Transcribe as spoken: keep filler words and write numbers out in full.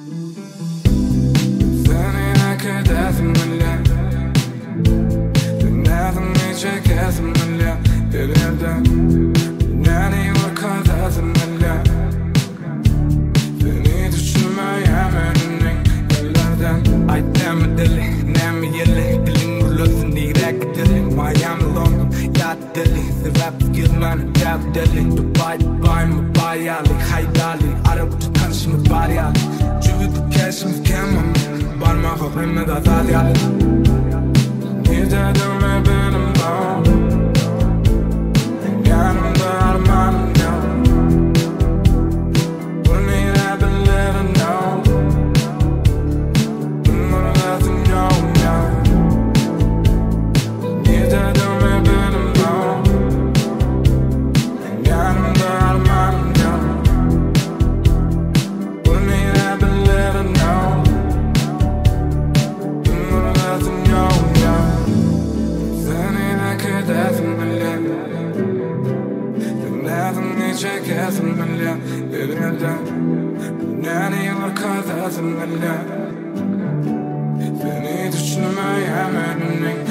ثاني كذا ثم لا لناثم يجيك ثم لا باليدا ناني وكذا ثم لا ثاني تشمع يعملني بالأردن I damn it دلي نام يلي دلي نقول ثني راك دلي ما يعمل لندن يا دلي الراب كيد مان داب دلي دبي دبي مبايالي خيدالي عرب تكنش مباريالي جود كاش مكمم بارما خبرم دا ثاليالي نيدا دوما بينم باو يانم دار مانم نو وني راب الليل نو nothing no no نيدا دوما بينم باو يانم دار مانم نو وني راب الليل نو nothing no no ثاني لك دافن بالليل لناثم يجيك ثم الليل باليدا ناني وركض ثم الليل ثاني تشنو ما يعملني